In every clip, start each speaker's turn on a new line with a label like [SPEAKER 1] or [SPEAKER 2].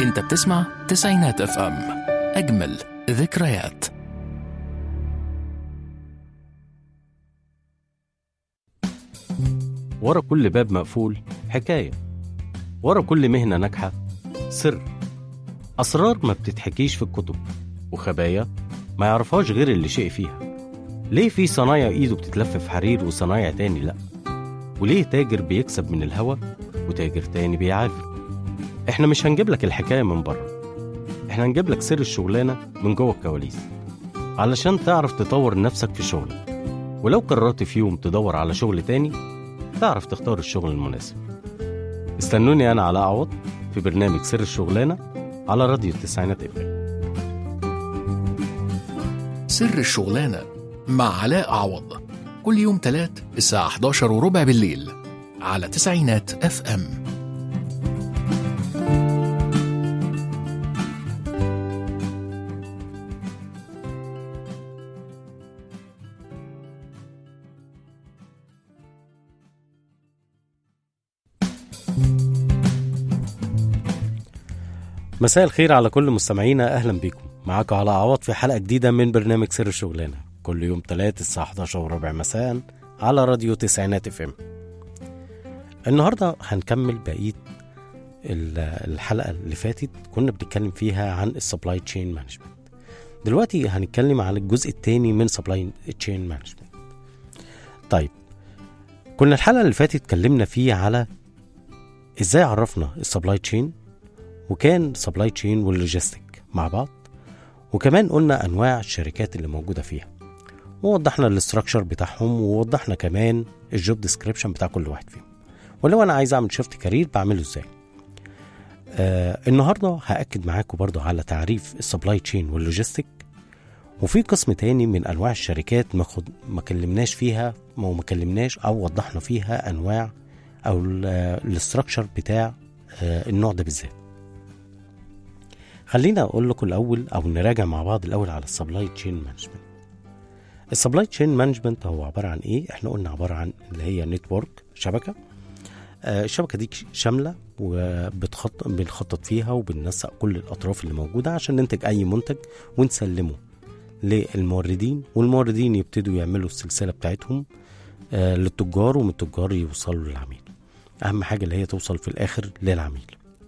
[SPEAKER 1] انت بتسمع تسعينات اف ام، اجمل ذكريات.
[SPEAKER 2] ورا كل باب مقفول حكاية، ورا كل مهنة ناجحة سر، أسرار ما بتتحكيش في الكتب، وخبايا ما يعرفهاش غير اللي شيء فيها. ليه في صنايع إيده بتتلف في حرير وصنايع تاني لأ؟ وليه تاجر بيكسب من الهوا وتاجر تاني بيعافر؟ إحنا مش هنجيب لك الحكاية من بره، إحنا هنجيب لك سر الشغلانة من جوه الكواليس، علشان تعرف تطور نفسك في شغلك. ولو قررت في يوم تدور على شغل تاني تعرف تختار الشغل المناسب. استنوني أنا علاء عوض في برنامج سر الشغلانة على راديو التسعينات اف ام.
[SPEAKER 1] سر الشغلانة مع علاء عوض، كل يوم تلات الساعة 11:15 بالليل على تسعينات اف ام.
[SPEAKER 2] مساء الخير على كل مستمعينا، أهلا بكم. معاكم علاء عوض في حلقة جديدة من برنامج سر الشغلانة، كل يوم تلات الساعة 11:15 مساء على راديو تسعينات اف ام. النهاردة هنكمل بقية الحلقة اللي فاتت كنا بنتكلم فيها عن السبلاي تشين مانجمنت. دلوقتي هنتكلم عن الجزء الثاني من سبلاي تشين مانجمنت. طيب، كنا الحلقة اللي فاتت اتكلمنا فيه على ازاي عرفنا السبلاي تشين، وكان سبلاي تشين واللوجيستيك مع بعض، وكمان قلنا انواع الشركات اللي موجوده فيها، ووضحنا الاستراكشر بتاعهم، ووضحنا كمان الجوب ديسكريبشن بتاع كل واحد فيهم، ولو انا عايز اعمل شيفت كارير بعمله ازاي. النهارده هاكد معاكم برضو على تعريف السبلاي تشين واللوجيستيك، وفي قسم تاني من انواع الشركات ما كلمناش فيها، ما كلمناش او وضحنا فيها انواع او الاستراكشر بتاع النوع ده بالذات. خلينا اقول لكم الاول او نراجع مع بعض الاول على السبلاي تشين مانجمنت. السبلاي تشين مانجمنت هو عباره عن ايه؟ احنا قلنا عباره عن اللي هي نتورك، شبكه. الشبكه دي شامله وبنخطط فيها وبننسق كل الاطراف اللي موجوده عشان ننتج اي منتج ونسلمه للموردين، والموردين يبتدوا يعملوا السلسله بتاعتهم للتجار، ومن التجار يوصلوا للعميل. اهم حاجه اللي هي توصل في الاخر للعميل.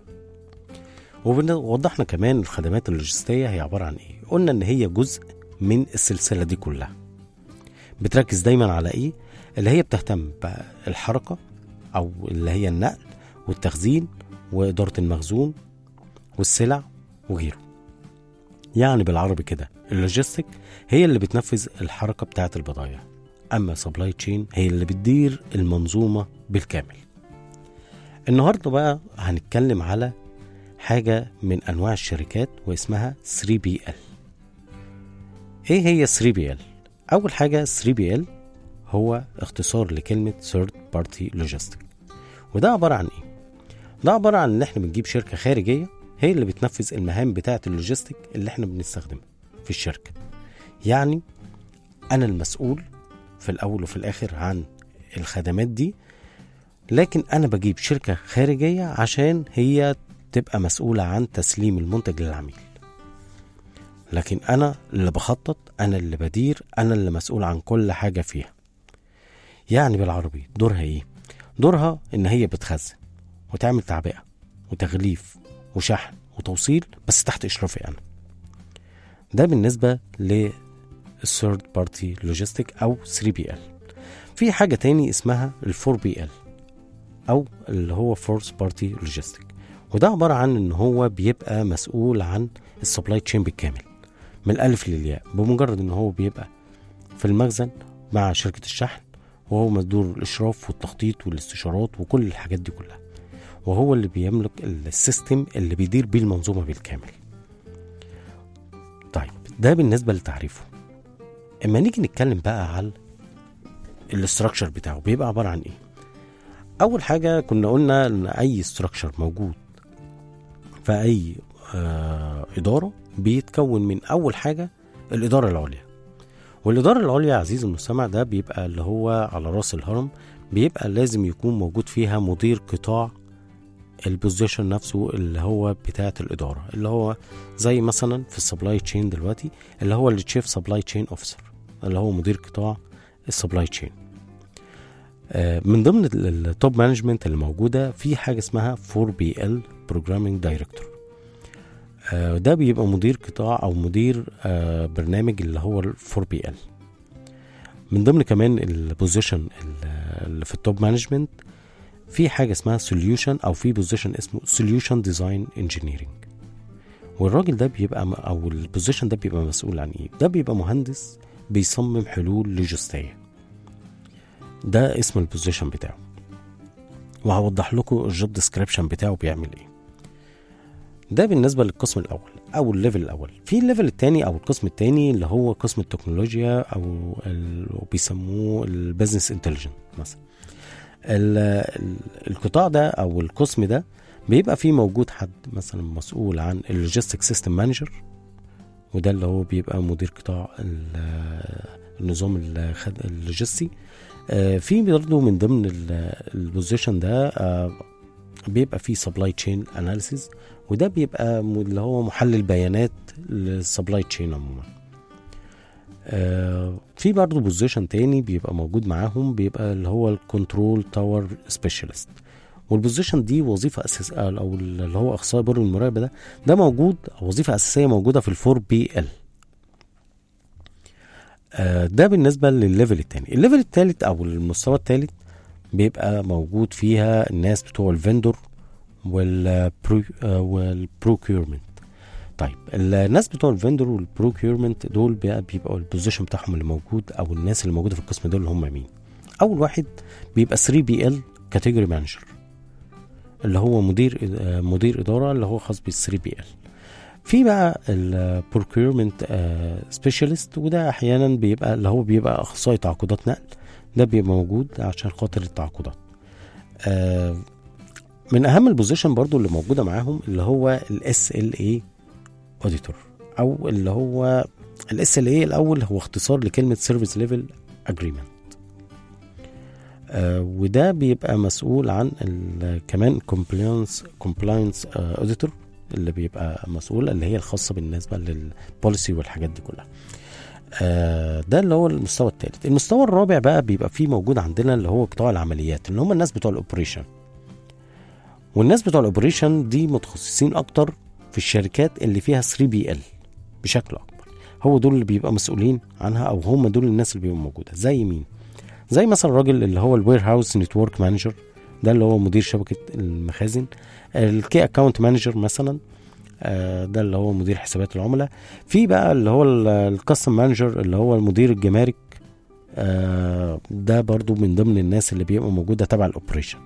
[SPEAKER 2] ووضحنا كمان الخدمات اللوجستية هي عبارة عن ايه. قلنا ان هي جزء من السلسلة دي كلها، بتركز دايما على ايه؟ اللي هي بتهتم بالحركة او اللي هي النقل والتخزين وإدارة المخزون والسلع وغيره. يعني بالعربي كده اللوجستيك هي اللي بتنفذ الحركة بتاعة البضائع، اما سبلاي تشين هي اللي بتدير المنظومة بالكامل. النهاردة بقى هنتكلم على حاجة من أنواع الشركات واسمها 3PL. إيه هي 3PL؟ أول حاجة 3PL هو اختصار لكلمة Third Party Logistics. وده عبارة عن إيه؟ ده عبارة عن إن إحنا بنجيب شركة خارجية هي اللي بتنفذ المهام بتاعة اللوجيستيك اللي إحنا بنستخدمها في الشركة. يعني أنا المسؤول في الأول وفي الآخر عن الخدمات دي، لكن أنا بجيب شركة خارجية عشان هي تبقى مسؤولة عن تسليم المنتج للعميل. لكن أنا اللي بخطط، أنا اللي بدير، أنا اللي مسؤول عن كل حاجة فيها. يعني بالعربي دورها إيه؟ دورها إن هي بتخزن وتعمل تعبئة وتغليف وشحن وتوصيل، بس تحت إشرافي أنا. ده بالنسبة للثيرد بارتي لوجيستيك أو 3PL. في حاجة تاني اسمها 4PL أو اللي هو فورث بارتي لوجيستيك، وده عبارة عن ان هو بيبقى مسؤول عن السبلاي تشين بالكامل من الالف للياء، بمجرد ان هو بيبقى في المخزن مع شركة الشحن، وهو مدور الاشراف والتخطيط والاستشارات وكل الحاجات دي كلها، وهو اللي بيملك السيستم اللي بيدير بيه المنظومة بالكامل. طيب، ده بالنسبة لتعريفه. اما نيجي نتكلم بقى على الاستراكشر بتاعه بيبقى عبارة عن ايه. اول حاجة كنا قلنا ان اي استراكشر موجود فأي إدارة بيتكون من أول حاجة الإدارة العليا. والإدارة العليا عزيزي المستمع ده بيبقى اللي هو على رأس الهرم، بيبقى لازم يكون موجود فيها مدير قطاع البوزيشن نفسه اللي هو بتاعة الإدارة، اللي هو زي مثلا في السبلاي تشين دلوقتي اللي هو التشيف سبلاي تشين اوفيسر، اللي هو مدير قطاع السبلاي تشين. من ضمن التوب مانجمنت اللي موجودة في حاجة اسمها 4BL Programming Director. ده بيبقى مدير قطاع أو مدير برنامج اللي هو 4BL. من ضمن كمان البوزيشن اللي في التوب مانجمنت في حاجة اسمها solution، أو في بوزيشن اسمه solution design engineering. والراجل ده بيبقى أو البوزيشن ده بيبقى مسؤول عن إيه؟ ده بيبقى مهندس بيصمم حلول لوجستية. ده اسم البوزيشن بتاعه، وهوضح لكم الجوب ديسكريبشن بتاعه بيعمل ايه. ده بالنسبة للقسم الأول أو الليفل الأول. في الليفل الثاني أو القسم الثاني اللي هو قسم التكنولوجيا أو بيسموه البيزنس انتليجنت مثلا. القطاع ده أو القسم ده بيبقى فيه موجود حد مثلا مسؤول عن اللوجيستيك سيستم مانجر، وده اللي هو بيبقى مدير قطاع النظام اللوجستي. في برضه من ضمن البوزيشن ده بيبقى فيه سبلاي تشين اناليسيز، وده بيبقى اللي هو محلل بيانات للسبلاي تشين عموما. في برضه بوزيشن تاني بيبقى موجود معاهم، بيبقى اللي هو الكنترول تاور سبيشالست. والبوزيشن دي وظيفة أساسية، أو اللي هو أخصائي برج المراقبة ده موجود، وظيفة أساسية موجودة في 4BL. ده بالنسبة للليفل الثاني. الليفل الثالث أو المستوى الثالث بيبقى موجود فيها الناس بتوع الفندور والبروكيورمنت. طيب الناس بتوع الفندور والبروكيورمنت دول بيبقى البوزيشن بتاعهم اللي موجود، أو الناس اللي موجودة في القسم دول هم مين؟ أول واحد بيبقى 3BL كاتيجوري مانجر، اللي هو مدير إدارة اللي هو خاص بال3BL. في بقى البروكيورمنت سبيشالست، وده احيانا بيبقى اللي هو بيبقى اخصائي تعاقدات نقل، ده بيبقى موجود عشان خاطر التعاقدات. من اهم البوزيشن برضو اللي موجوده معاهم اللي هو الSLA auditor، او اللي هو الSLA الاول هو اختصار لكلمه سيرفيس ليفل اجريمنت. وده بيبقى مسؤول عن كمان compliance auditor، اللي بيبقى مسؤول اللي هي الخاصة بالنسبة للبوليسي والحاجات دي كلها. ده اللي هو المستوى الثالث. المستوى الرابع بقى بيبقى فيه موجود عندنا اللي هو قطاع العمليات، اللي هم الناس بتوع الاوبريشن. والناس بتوع الاوبريشن دي متخصصين اكتر في الشركات اللي فيها 3BL بشكل اكبر، هو دول اللي بيبقى مسؤولين عنها، او هم دول الناس اللي بيبقوا موجودة. زي مين؟ زي مثلا الراجل اللي هو الوير هاوس نتورك مانجر، ده اللي هو مدير شبكة المخازن. الكي اكاونت مانجر مثلا، ده اللي هو مدير حسابات العملاء. في بقى اللي هو الكاستم مانجر اللي هو المدير الجمارك، ده برضو من ضمن الناس اللي بيبقى موجودة تبع الاوبريشن.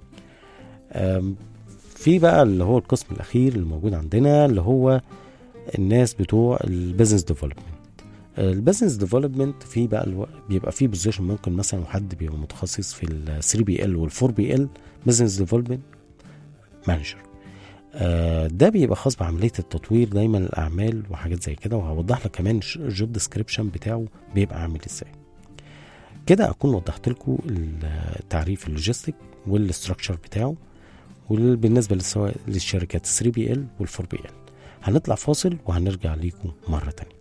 [SPEAKER 2] في بقى اللي هو القسم الاخير اللي موجود عندنا اللي هو الناس بتوع البيزنس ديفلوبمنت. البيزنس ديفلوبمنت في بقى بيبقى فيه بوزيشن، ممكن مثلا حد بيبقى متخصص في ال 3BL وال 4BL بيزنس ديفلوبمنت مانجر. ده بيبقى خاص بعملية التطوير دايما الأعمال وحاجات زي كده، وهوضح لك كمان الجوب ديسكريبشن بتاعه بيبقى عامل ازاي. كده أكون وضحت لكم التعريف اللوجيستيك والاستراكشر بتاعه، وبالنسبة للشركات 3BL وال 4BL. هنطلع فاصل وهنرجع ليكم مرة تانية.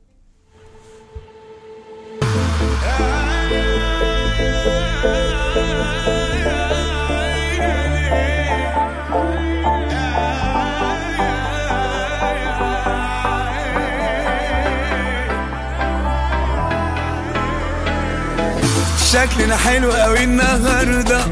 [SPEAKER 3] شكلنا حلو قوي النهارده،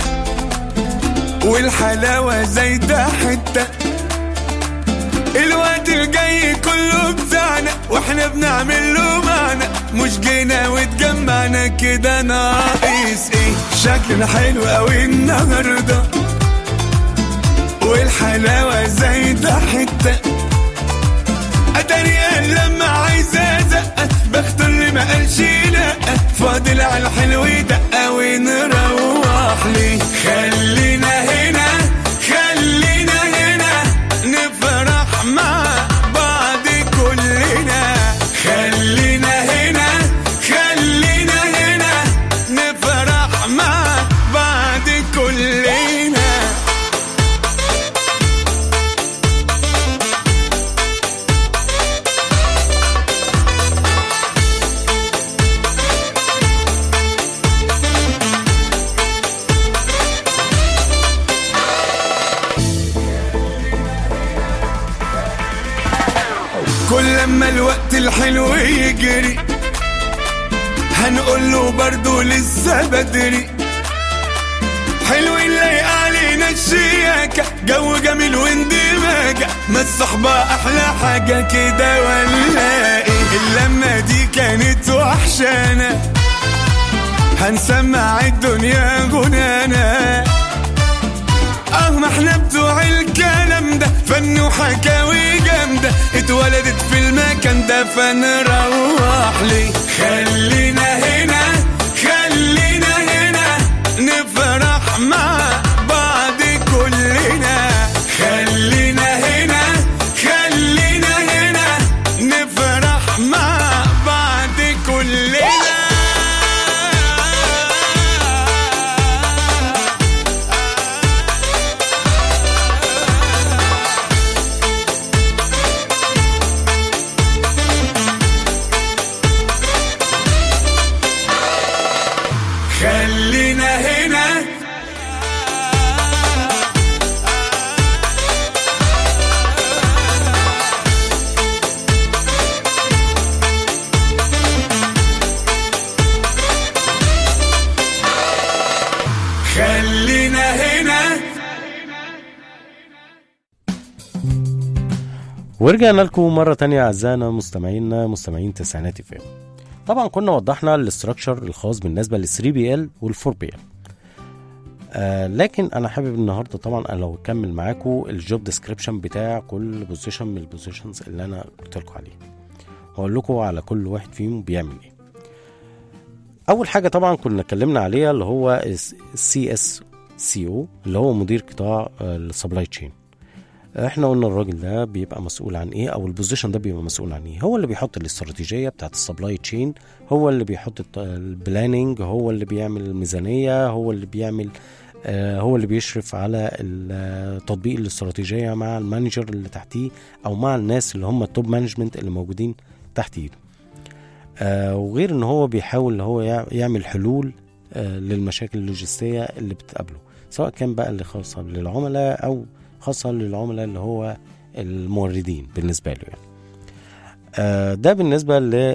[SPEAKER 3] والحلاوه زايده حته، الوقت الجاي كله بتاعنا، واحنا بنعمل له معنى، مش جينا واتجمعنا كده ناقص ايه. شكلنا حلو قوي النهارده، والحلاوه زايده حته، اتاريها لما عايزه زقه، بختار اللي ما قالش لا، فاضل على الحلو دقه ونروح ليه. خلينا هنا خلينا هنا نفرح مع بعض كلنا، خلينا هنا خلينا هنا نفرح مع بعض كلنا. كل لما الوقت الحلو يجري هنقول له برضو لسه بدري. حلو اللي علينا الشياكة، جو جميل واندماجة، ما الصحبة أحلى حاجة كده ولا إيه؟ اللمة دي كانت وحشانة، هنسمع الدنيا غنانا. ما احنا بتوع الكلام ده، فن وحكاوي جامدة، اتولدت في المكان ده فنروح ليه. خلينا هنا خلينا هنا نفرح مع بعض كلنا. خلينا هنا خلينا هنا نفرح مع بعض كلنا. خلينا هنا خلينا هنا.
[SPEAKER 2] ورجعنا لكم مرة تانية أعزائنا مستمعين تسعينات FM. طبعا كنا وضحنا الاستراكشر الخاص بالنسبة لل 3BL وال 4BL، لكن أنا حابب النهاردة طبعا لو أكمل معاكم الجوب ديسكريبشن بتاع كل بوزيشن من البوزيشنز اللي أنا قلت لكم عليه، وأقول لكم على كل واحد فيهم بيعمل إيه. أول حاجة طبعا كنا اتكلمنا عليها اللي هو CSCO اللي هو مدير قطاع السبلاي تشين. احنا قلنا الراجل ده بيبقى مسؤول عن ايه، او البوزيشن ده بيبقى مسؤول عن ايه. هو اللي بيحط الاستراتيجيه بتاعت السبلاي تشين، هو اللي بيحط البلاننج، هو اللي بيعمل الميزانيه، هو اللي بيعمل هو اللي بيشرف على تطبيق الاستراتيجيه مع المانجر اللي تحتيه او مع الناس اللي هم التوب مانجمنت اللي موجودين تحت ايده. وغير ان هو بيحاول ان هو يعمل حلول للمشاكل اللوجستيه اللي بتقابله، سواء كان بقى اللي خاصه للعملاء او خاصة للعملاء اللي هو الموردين بالنسبة له يعني. ده بالنسبة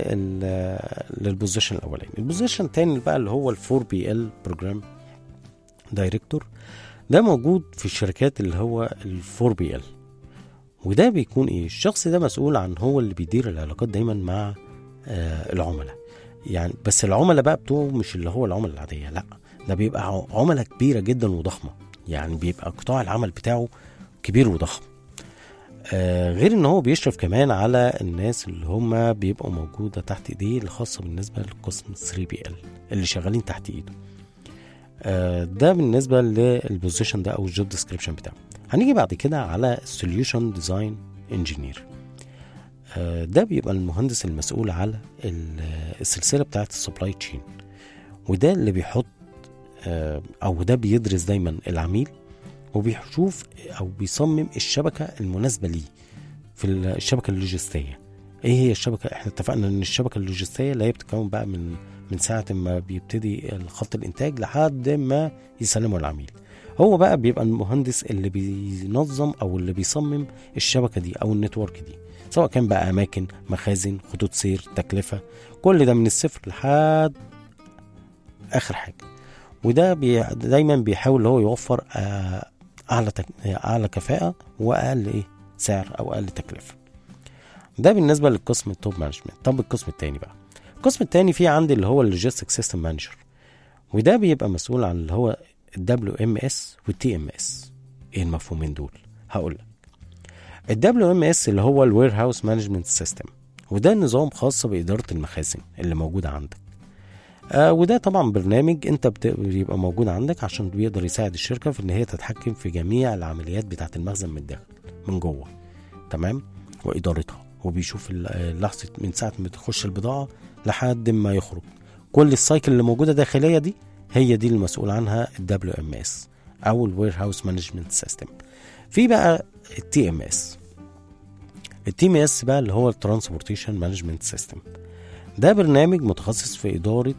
[SPEAKER 2] للبوزيشن الأولين. البوزيشن الثاني بقى اللي هو ال 4BL بروجرام دايركتور، ده موجود في الشركات اللي هو ال 4BL، وده بيكون ايه؟ الشخص ده مسؤول عن هو اللي بيدير العلاقات دايما مع العملاء يعني. بس العملاء بقى بتوعه مش اللي هو العملاء العادية، لا ده بيبقى عملاء كبيرة جدا وضخمة، يعني بيبقى قطاع العمل بتاعه كبير وضخم. غير ان هو بيشرف كمان على الناس اللي هم بيبقوا موجودة تحت ايديه الخاصة بالنسبة للقسم 3BL اللي شغالين تحت ايده. ده بالنسبة للبوزيشن ده او الجوب ديسكريبشن بتاعه. هنيجي بعد كده على سوليوشن ديزاين انجينير. ده بيبقى المهندس المسؤول على السلسلة بتاعت السبلاي تشين، وده اللي بيحط او ده بيدرس دايما العميل وبيشوف او بيصمم الشبكة المناسبة ليه في الشبكة اللوجستية. ايه هي الشبكة؟ احنا اتفقنا ان الشبكة اللوجستية اللي هي بتتكون بقى من ساعة ما بيبتدي خط الانتاج لحد ما يسلمه العميل. هو بقى بيبقى المهندس اللي بينظم او اللي بيصمم الشبكة دي او النتورك دي، سواء كان بقى اماكن، مخازن، خطوط سير، تكلفة، كل ده من الصفر لحد اخر حاجة. وده دايما بيحاول هو يوفر اعلى كفاءة واقل سعر او اقل تكلفة. ده بالنسبة للقسم التوب مانجمنت. طب القسم التاني بقى، القسم التاني فيه عندي اللي هو اللوجيستيك سيستم مانجر، وده بيبقى مسؤول عن اللي هو WMS والTMS. ايه المفهومين دول؟ هقولك. WMS اللي هو الوير هاوس مانجمنت سيستم، وده نظام خاص بإدارة المخازن اللي موجودة عندك. وده طبعا برنامج انت بيبقى موجود عندك عشان بيقدر يساعد الشركة في ان هي تتحكم في جميع العمليات بتاعة المخزن من الداخل من جوه، تمام، وإدارتها. وبيشوف لحظة من ساعة ما تخش البضاعة لحد ما يخرج، كل السايكل اللي موجودة داخلية دي هي دي المسؤول عنها WMS او الوير هاوس مانجمنت سيستم. في بقى الTMS بقى اللي هو الترانسبورتيشن مانجمنت سيستم. ده برنامج متخصص في إدارة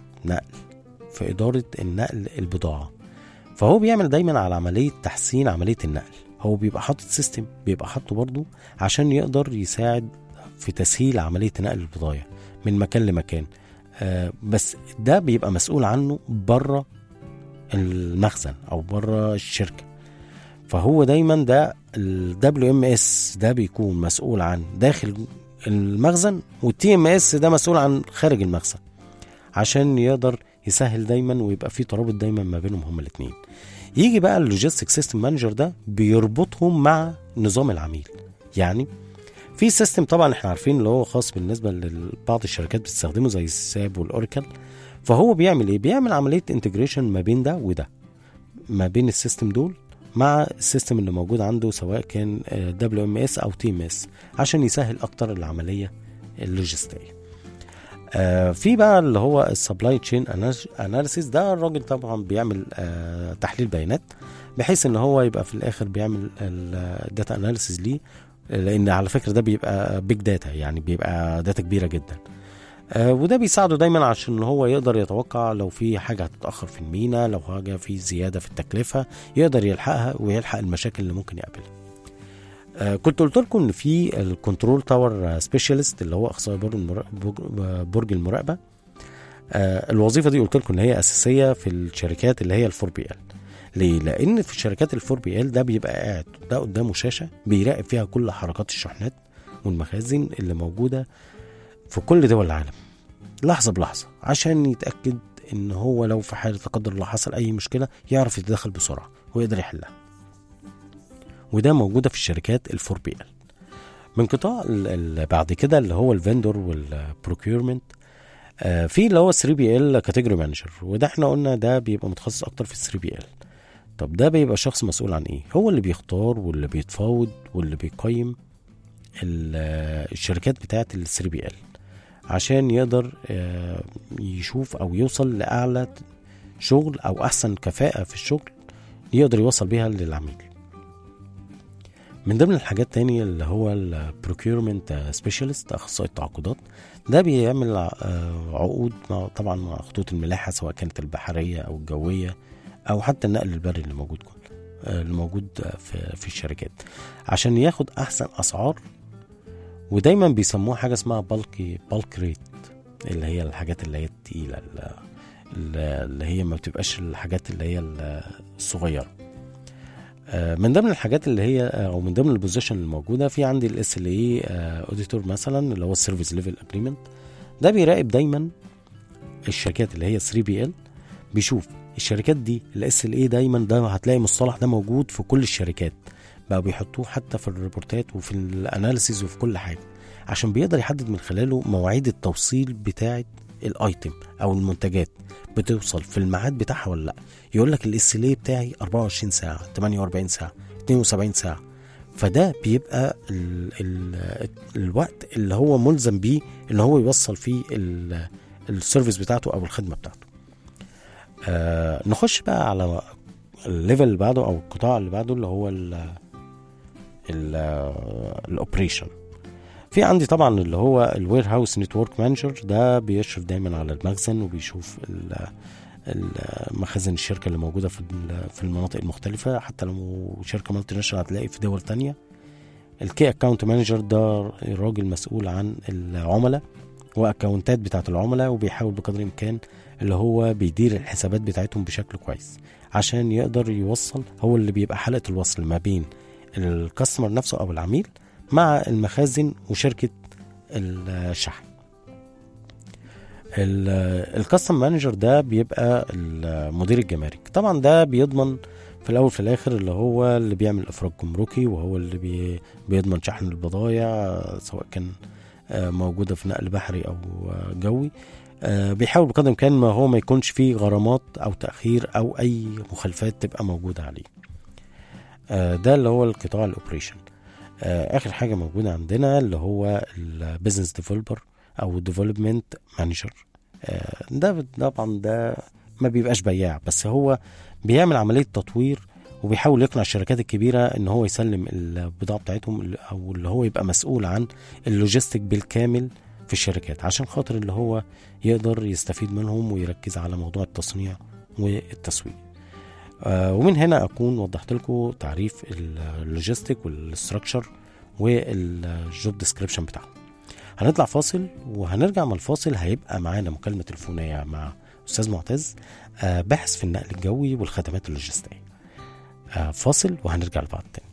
[SPEAKER 2] النقل البضاعة، فهو بيعمل دايما على عملية تحسين عملية النقل. هو بيبقى حاطط سيستم، بيبقى حاطه برضو عشان يقدر يساعد في تسهيل عملية نقل البضائع من مكان لمكان. بس ده بيبقى مسؤول عنه بره المخزن أو بره الشركة. فهو دايما ده ال WMS ده بيكون مسؤول عن داخل المخزن، والTMS ده مسؤول عن خارج المخزن، عشان يقدر يسهل دايما ويبقى في ترابط دايما ما بينهم هما الاثنين. يجي بقى اللوجيستيك سيستم مانجر ده بيربطهم مع نظام العميل. يعني في سيستم طبعا احنا عارفين اللي هو خاص بالنسبة لبعض الشركات بتستخدمه زي الساب والأوراكل. فهو بيعمل ايه؟ بيعمل عملية انتجريشن ما بين ده وده، ما بين السيستم دول مع السيستم اللي موجود عنده سواء كان WMS أو TMS، عشان يسهل أكتر العملية اللوجستية. في بقى اللي هو السبلاي تشين اناليسيس. ده الراجل طبعا بيعمل تحليل بيانات بحيث ان هو يبقى في الاخر بيعمل الداتا اناليسيس ليه، لان على فكرة ده بيبقى بيج داتا، يعني بيبقى داتا كبيرة جدا. وده بيساعده دايما عشان هو يقدر يتوقع لو في حاجة هتتأخر في المينا، لو حاجة في زيادة في التكلفة يقدر يلحقها ويلحق المشاكل اللي ممكن يقابلها. كنت قلت لكم ان في الكنترول تاور سبيشاليست اللي هو اخصائي برج المراقبه. الوظيفه دي قلت لكم ان هي اساسيه في الشركات اللي هي ال4PL. ليه؟ لان في الشركات ال4PL ده بيبقى قاعد ده قدامه شاشه بيراقب فيها كل حركات الشحنات والمخازن اللي موجوده في كل دول العالم لحظه بلحظه، عشان يتاكد ان هو لو في حاله لا قدر الله حصل اي مشكله يعرف يتدخل بسرعه ويقدر يحلها. وده موجودة في الشركات ال4PL. من قطاع بعد كده اللي هو الفندور والبروكيورمنت، في اللي هو 3PL كاتيجوري مانجر، وده احنا قلنا ده بيبقى متخصص اكتر في 3PL. طب ده بيبقى شخص مسؤول عن ايه؟ هو اللي بيختار واللي بيتفاوض واللي بيقيم الشركات بتاعت ال 3PL عشان يقدر يشوف او يوصل لأعلى شغل او احسن كفاءة في الشغل يقدر يوصل بيها للعميل. من ضمن الحاجات تانية اللي هو البروكيورمنت سبيشاليست اخصائي التعاقدات. ده بيعمل عقود طبعا مع خطوط الملاحة سواء كانت البحرية او الجوية او حتى النقل البري اللي موجود في الشركات، عشان ياخد احسن اسعار. ودايما بيسموها حاجة اسمها بالك ريت، اللي هي الحاجات اللي هي التقيلة اللي هي ما بتبقاش الحاجات اللي هي الصغيرة. من ضمن الحاجات اللي هي او من ضمن البوزيشن الموجوده في عندي الاس ال اي اوديتور مثلا اللي هو السيرفيس ليفل اجريمنت. ده بيراقب دايما الشركات اللي هي 3PL، بيشوف الشركات دي الاس ال اي دايما. ده هتلاقي مصطلح ده موجود في كل الشركات، بقى بيحطوه حتى في الريبورتات وفي الاناليسيز وفي كل حاجه، عشان بيقدر يحدد من خلاله مواعيد التوصيل بتاعه الايتم او المنتجات بتوصل في الميعاد بتاعها ولا لا. يقول لك الاس ال اي بتاعي 24 ساعه 48 ساعه 72 ساعه. فده بيبقى الوقت اللي هو ملزم بيه ان هو يوصل فيه السيرفيس بتاعته او الخدمه بتاعته. نخش بقى على الليفل اللي بعده او القطاع اللي بعده اللي هو الاوبريشن. في عندي طبعا اللي هو الوير هاوس نتورك مانجر. ده بيشرف دايما على المخزن وبيشوف مخازن الشركه اللي موجوده في المناطق المختلفه، حتى لو شركه مالتي ناشونال هتلاقي في دول تانية. الكي اكاونت مانجر ده الراجل مسؤول عن العملاء واكاونتات بتاعه العملاء، وبيحاول بقدر الامكان اللي هو بيدير الحسابات بتاعتهم بشكل كويس عشان يقدر يوصل. هو اللي بيبقى حلقه الوصل ما بين الكاستمر نفسه او العميل مع المخازن وشركه الشحن. الكاستم مانجر ده بيبقى المدير الجمارك. طبعا ده بيضمن في الاول في الاخر اللي هو اللي بيعمل افراج جمركي، وهو اللي بيضمن شحن البضائع سواء كان موجوده في نقل بحري او جوي. بيحاول بقدر الامكان ما هو ما يكونش فيه غرامات او تاخير او اي مخالفات تبقى موجوده عليه. ده اللي هو القطاع الاوبريشن. اخر حاجه موجوده عندنا اللي هو البيزنس ديفلوبر او ديفلوبمنت مانجر. ده طبعا ده ما بيبقاش بياع، بس هو بيعمل عمليه تطوير وبيحاول يقنع الشركات الكبيره ان هو يسلم البضاعه بتاعتهم او اللي هو يبقى مسؤول عن اللوجيستيك بالكامل في الشركات، عشان خاطر اللي هو يقدر يستفيد منهم ويركز على موضوع التصنيع والتسويق. ومن هنا أكون وضحت لكم تعريف اللوجيستيك والستراكشر والجوب ديسكريبشن بتاعه. هنطلع فاصل وهنرجع من الفاصل. هيبقى معانا مكالمة تليفونية مع أستاذ معتز باحث في النقل الجوي والخدمات اللوجستية. فاصل وهنرجع لبعض تاني.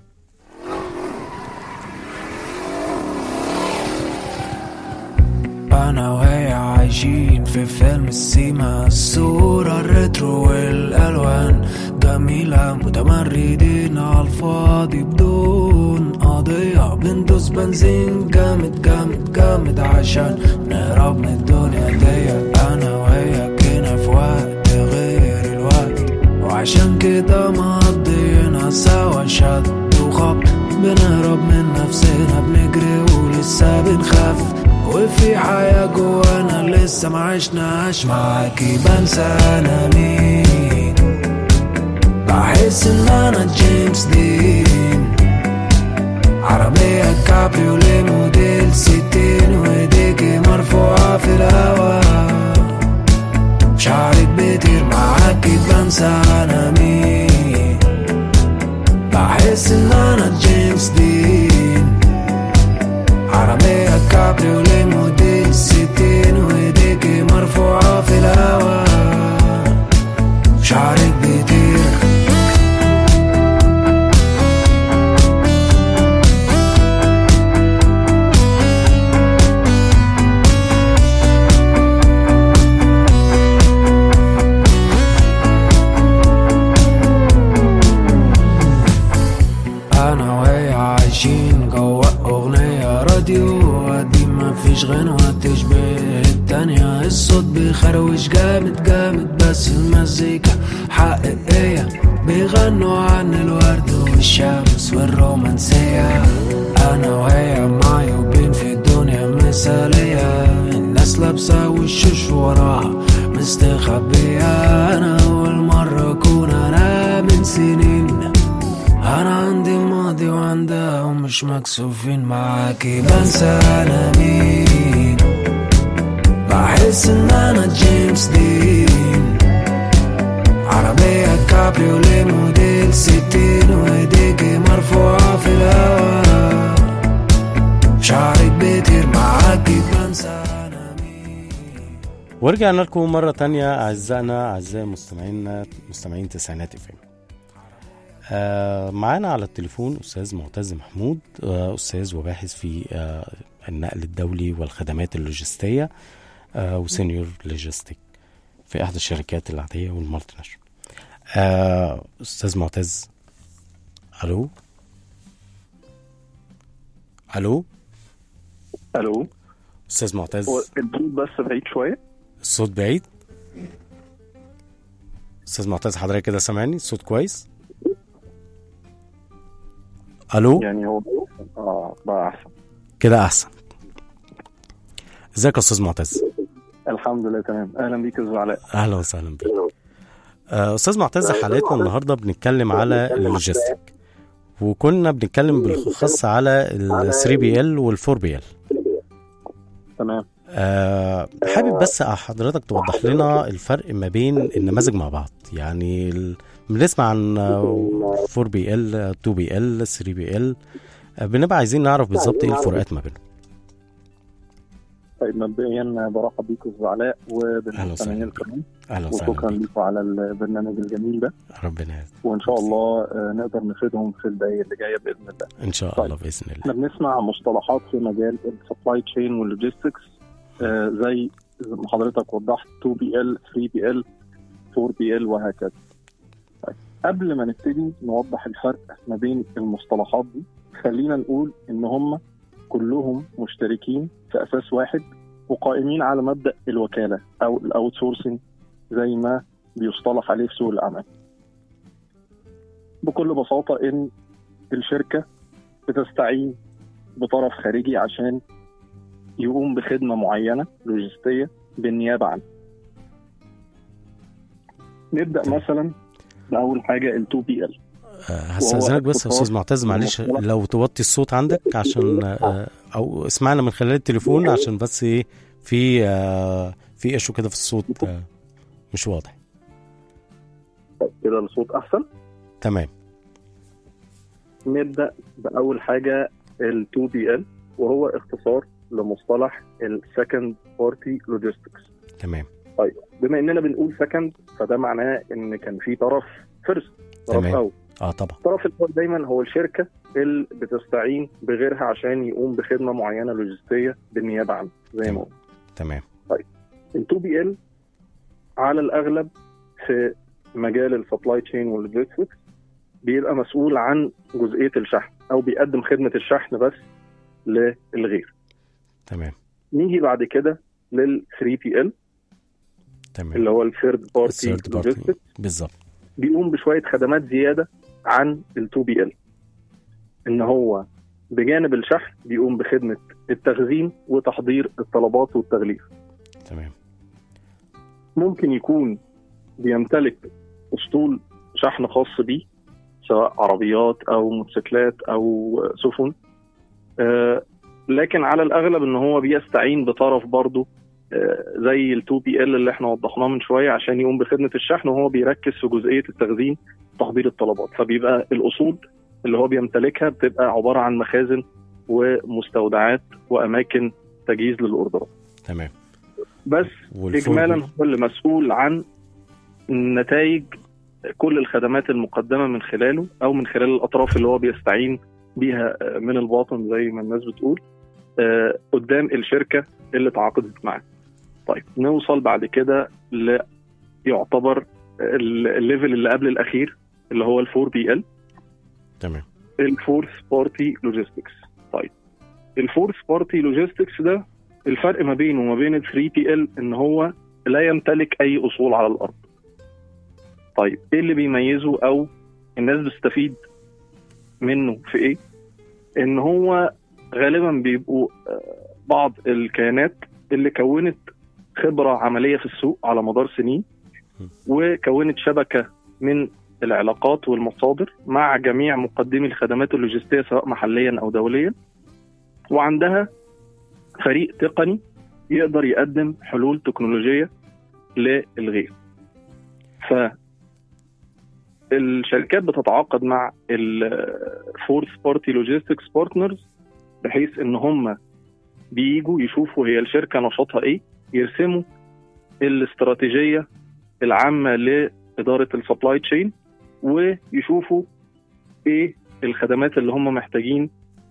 [SPEAKER 4] أنا وهي عايشين في فيلم السيما، الصورة الريترو والألوان جميلة، متمردين على الفاضي بدون قضية، بندوس بنزين جامد جامد جامد عشان نهرب من الدنيا دي. أنا وهي كنا في وقت غير الوقت، وعشان كده مقضينا سوا شد وخبط، بنهرب من نفسنا بنجري ولسه بنخاف، وفي حياة جوانا لسه ما عشناش. معاكي بنسى أنا مين، بحس إن أنا جيمس دين، عربية كابريوليه موديل 60 وإيديكي مرفوعة في الهوا، شعرك بيطير. معاكي بنسى أنا مين، بحس إن أنا جيمس دين، عربية كابريوليه موديل 60 وإيديكي مرفوعة في الهوا، شعرك بيطير. أنا وهي عايشين جوا أغنية راديو قديم، مفيش غنوة تشبه التانية، الصوت بيخروش جامد جامد بس المزيكا حقيقية، بيغنوا عن الورد والشمس والرومانسية. أنا وهي معيوبين في الدنيا مثالية، الناس لابسة والشوش وراها مستخبية. أنا أول مرة أكون أنا من سنين، أنا عندي ماضي وعندها ومش مكسوفين. معاكي بنسى أنا مين، بحس إن أنا جيمس دين، عربية كابريوليه موديل 60 وإيديكي مرفوعة في الهوا، شعرك بيطير. معاكي بنسى أنا مين.
[SPEAKER 2] ورجعنا لكم مرة تانية أعزائي مستمعين تسعينات FM. معانا على التليفون أستاذ معتز محمود، أستاذ وباحث في النقل الدولي والخدمات اللوجستية، وسينيور لوجستيك في أحد الشركات العادية والمالتي ناشونال. أستاذ معتز، ألو أستاذ معتز،
[SPEAKER 5] الصوت بس بعيد شوية.
[SPEAKER 2] الصوت بعيد. أستاذ معتز حضرتك كده سامعني الصوت كويس؟ ألو،
[SPEAKER 5] يعني هو بقى أحسن
[SPEAKER 2] كده، أحسن. ازيك يا أستاذ معتز؟
[SPEAKER 5] الحمد لله تمام. أهلا بيك يا علاء.
[SPEAKER 2] أهلا وسهلا بك. أستاذ معتز، حلقتنا النهاردة بنتكلم على اللوجستيك، وكنا بنتكلم بالخاص على ال 3BL وال 4BL.
[SPEAKER 5] تمام.
[SPEAKER 2] حابب بس حضرتك توضح لنا الفرق ما بين النماذج مع بعض. يعني بنسمع عن 4BL 2BL 3BL، بنبقى عايزين نعرف بالظبط ايه الفروقات ما بينهم.
[SPEAKER 5] طيب مبدئيا برحب بيكم يا علاء وبالمستمعين الكرام، وشكرا لكم على البرنامج الجميل ده.
[SPEAKER 2] ربنا يعزك،
[SPEAKER 5] وان شاء الله نقدر نفيدهم في الدقايق اللي جايه باذن الله.
[SPEAKER 2] ان شاء الله باذن الله.
[SPEAKER 5] احنا بنسمع مصطلحات في مجال السبلاي تشين واللوجيستكس، زي ما حضرتك وضحت 2BL 3BL 4BL وهكذا. طيب قبل ما نبتدي نوضح الفرق ما بين المصطلحات دي، خلينا نقول ان هم كلهم مشتركين في اساس واحد، وقائمين على مبدأ الوكالة او الاوت سورسنج زي ما بيصطلح عليه في سوق العمل. بكل بساطة ان الشركة بتستعين بطرف خارجي عشان يقوم بخدمة معينة لوجستية بالنيابة عنه. نبدأ مثلا بأول حاجة ال 2BL.
[SPEAKER 2] هستأذنك بس يا أستاذ معتز، معلش لو توطي الصوت عندك عشان أو اسمعنا من خلال التليفون، عشان بس إيه في إيشو كده في الصوت مش واضح.
[SPEAKER 5] كده الصوت أحسن؟
[SPEAKER 2] تمام.
[SPEAKER 5] نبدأ بأول حاجة ال 2BL، وهو اختصار لمصطلح السكند بارتي لوجيستكس.
[SPEAKER 2] تمام.
[SPEAKER 5] طيب بما اننا بنقول سكند فده معناه ان كان في طرف فيرست، طرف
[SPEAKER 2] تمام.
[SPEAKER 5] اول.
[SPEAKER 2] طبعا.
[SPEAKER 5] الطرف الاول دايما هو الشركه اللي بتستعين بغيرها عشان يقوم بخدمه معينه لوجستيه بالنيابه عنه زي ما قلنا.
[SPEAKER 2] تمام.
[SPEAKER 5] طيب ال 2BL على الاغلب في مجال السبلاي تشين واللوجيستكس بيبقى مسؤول عن جزئيه الشحن او بيقدم خدمه الشحن بس للغير.
[SPEAKER 2] تمام.
[SPEAKER 5] نيجي بعد كده لل 3PL
[SPEAKER 2] تمام.
[SPEAKER 5] اللي هو الثيرد بارتي لوجيستكس،
[SPEAKER 2] بالظبط.
[SPEAKER 5] بيقوم بشويه خدمات زياده عن ال 2BL. ان هو بجانب الشحن بيقوم بخدمه التخزين وتحضير الطلبات والتغليف.
[SPEAKER 2] تمام.
[SPEAKER 5] ممكن يكون بيمتلك اسطول شحن خاص بيه سواء عربيات او موتوسيكلات او سفن، لكن على الاغلب ان هو بيستعين بطرف برضه زي ال 2PL اللي احنا وضحناه من شويه عشان يقوم بخدمه الشحن، وهو بيركز في جزئيه التخزين وتحضير الطلبات. فبيبقى الاصول اللي هو بيمتلكها بتبقى عباره عن مخازن ومستودعات واماكن تجهيز للاوردرات.
[SPEAKER 2] تمام.
[SPEAKER 5] بس اجمالا هو اللي مسؤول عن نتائج كل الخدمات المقدمه من خلاله او من خلال الاطراف اللي هو بيستعين بيها من الباطن زي ما الناس بتقول قدام الشركه اللي تعاقدت معاه. طيب نوصل بعد كده يعتبر الليفل اللي قبل الاخير اللي هو ال 4PL.
[SPEAKER 2] تمام.
[SPEAKER 5] الفورث بارتي لوجيستكس. طيب الفورث بارتي لوجيستكس ده الفرق ما بينه وما بين ال 3PL ان هو لا يمتلك اي اصول على الارض. طيب ايه اللي بيميزه او الناس بتستفيد منه في ايه؟ ان هو غالبا بيبقوا بعض الكيانات اللي كونت خبرة عملية في السوق على مدار سنين وكونت شبكة من العلاقات والمصادر مع جميع مقدمي الخدمات اللوجستية سواء محليا أو دوليا، وعندها فريق تقني يقدر يقدم حلول تكنولوجية للغير. فالشركات بتتعاقد مع الفورث بارتي لوجيستكس بارتنرز بحيث ان هم بييجوا يشوفوا هي الشركة نشاطها ايه، يرسموا الاستراتيجية العامة لإدارة السبلاي تشين ويشوفوا ايه الخدمات اللي هم محتاجين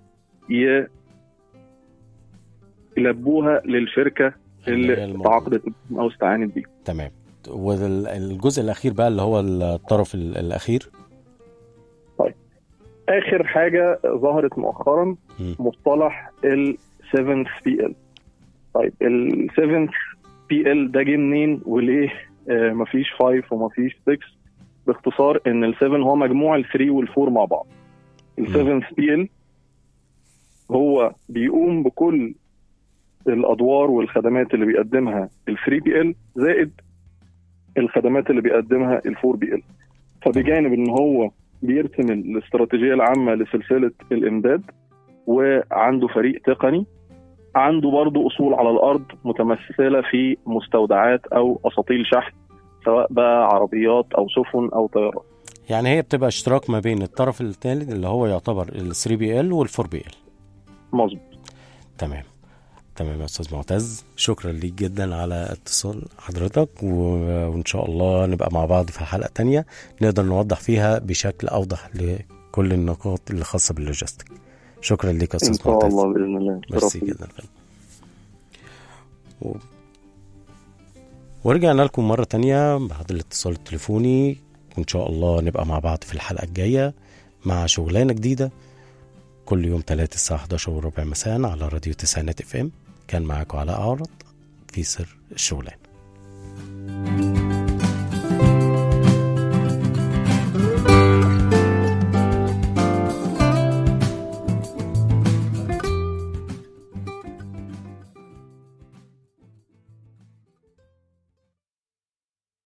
[SPEAKER 5] يلبوها للشركة اللي تعاقدت او استعانت بيه.
[SPEAKER 2] تمام. والجزء الأخير بقى اللي هو الطرف الأخير.
[SPEAKER 5] طيب آخر حاجة ظهرت مؤخرا مصطلح ال 7PL. طيب ال 7PL ده جه منين وليه مفيش 5 ومفيش 6؟ باختصار ان ال 7 هو مجموع ال 3 وال 4 مع بعض. ال 7PL هو بيقوم بكل الأدوار والخدمات اللي بيقدمها ال 3PL زائد الخدمات اللي بيقدمها ال 4PL. فبجانب ان هو بيرسم الاستراتيجية العامة لسلسلة الإمداد وعنده فريق تقني، عنده برضو أصول على الأرض متمثلة في مستودعات أو أساطيل شحن سواء بقى عربيات أو سفن أو طيارات.
[SPEAKER 2] يعني هي بتبقى اشتراك ما بين الطرف الثالث اللي هو يعتبر ال 3PL وال 4PL.
[SPEAKER 5] مظبوط.
[SPEAKER 2] تمام. تمام يا أستاذ معتز، شكرا ليك جدا على اتصال حضرتك، وإن شاء الله نبقى مع بعض في حلقة تانية نقدر نوضح فيها بشكل أوضح لكل النقاط اللي خاصة باللوجستيك. شكرا ليك يا أستاذ معتز.
[SPEAKER 5] إن شاء الله بإذن الله.
[SPEAKER 2] ميرسي جدا. ورجعنا لكم مرة تانية بعد الاتصال التليفوني، وإن شاء الله نبقى مع بعض في الحلقة الجاية مع شغلانة جديدة كل يوم 3 الساعة 11:15 مساء على راديو 9 FM. كان معاكم علاء عارض في سر الشغلانة.